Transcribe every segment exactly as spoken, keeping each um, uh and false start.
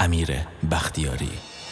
امیر بختیاری.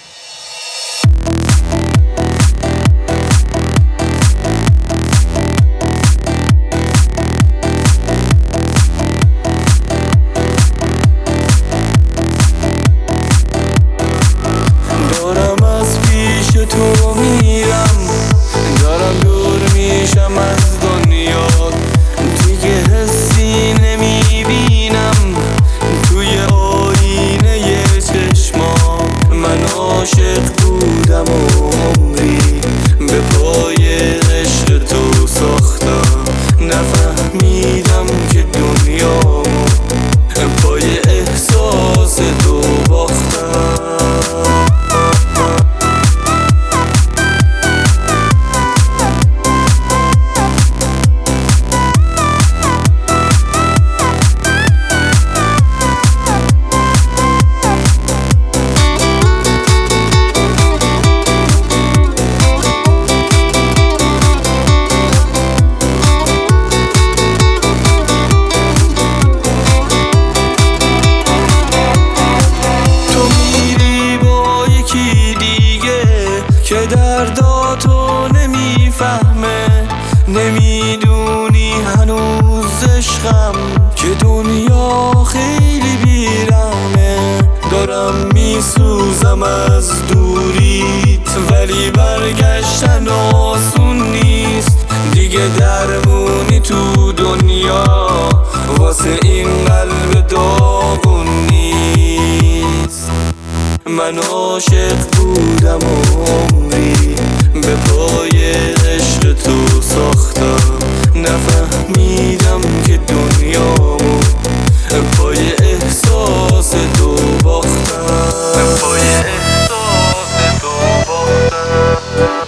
دارم از پیش تو میرم، دارم دور میشم از دنیا، دیگه حسی نمیبینم توی آینه چشما. من عاشق بودم و عمری به پای عشق تو ساختم، نفهمیدم که دنیامو پای احساس تو باختم. که درداتو نمیفهمه، نمیدونی هنوز عشقم که دنیا خیلی بیرحمه. دارم میسوزم از دوریت ولی برگشتن آسون نیست، دیگه درمونی تو دنیا واسه این قلب داغون نیست. من عاشق بودم و عمری به پای عشق تو ساختم، نفهمیدم که دنیامو پای احساس تو باختم، پای احساس تو باختم.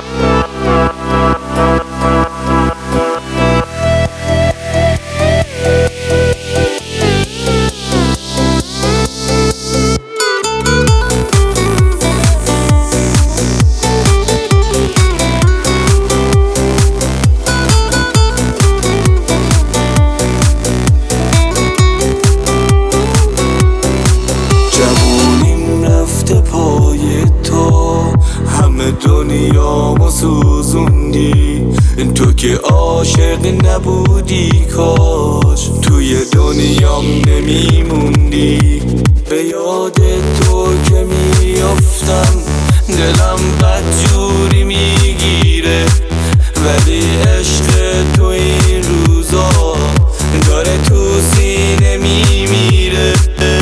دنیامو سوزوندی، تو که عاشق نبودی کاش توی دنیام نمیموندی. به یاد تو که میافتم دلم بدجوری میگیره، ولی عشق تو این روزا داره تو سینه میمیره.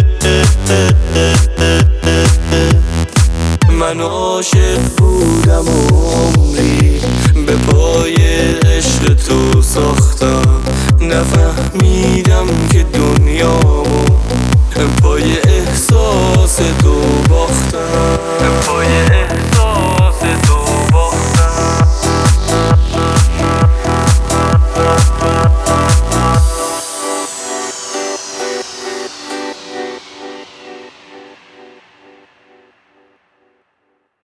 من عاشق بودم و عمری به پای عشق تو ساختم، نفهم